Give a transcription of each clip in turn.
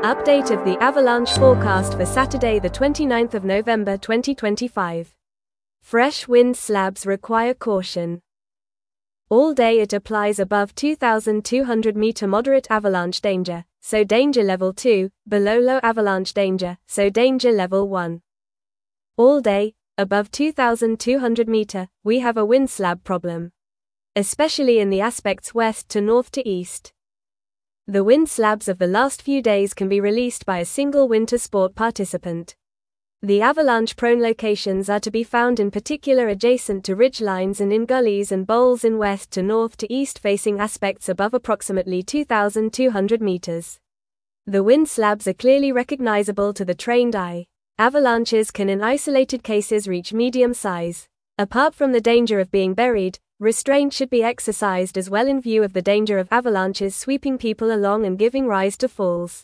Update of the avalanche forecast for Saturday the 29th of November 2025. Fresh wind slabs require caution. All day it applies above 2,200 meter moderate avalanche danger, so danger level 2, below low avalanche danger, so danger level 1. All day, above 2,200 meter, we have a wind slab problem. Especially in the aspects west to north to east. The wind slabs of the last few days can be released by a single winter sport participant. The avalanche-prone locations are to be found in particular adjacent to ridge lines and in gullies and bowls in west to north to east facing aspects above approximately 2,200 meters. The wind slabs are clearly recognizable to the trained eye. Avalanches can in isolated cases reach medium size. Apart from the danger of being buried, restraint should be exercised as well in view of the danger of avalanches sweeping people along and giving rise to falls.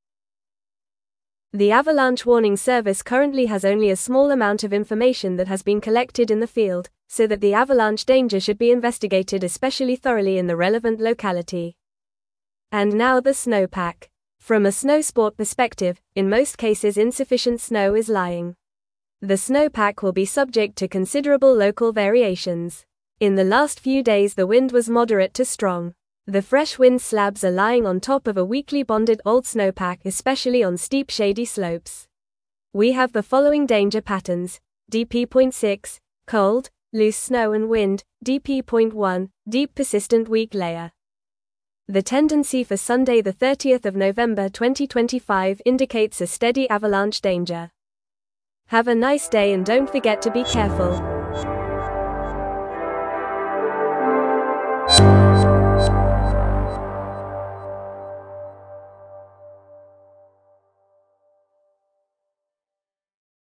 The Avalanche Warning Service currently has only a small amount of information that has been collected in the field, so that the avalanche danger should be investigated especially thoroughly in the relevant locality. And now the snowpack. From a snow sport perspective, in most cases insufficient snow is lying. The snowpack will be subject to considerable local variations. In the last few days the wind was moderate to strong. The fresh wind slabs are lying on top of a weakly bonded old snowpack especially on steep shady slopes. We have the following danger patterns: DP.6, cold, loose snow and wind, DP.1, deep persistent weak layer. The tendency for Sunday the 30th of November 2025 indicates a steady avalanche danger. Have a nice day and don't forget to be careful.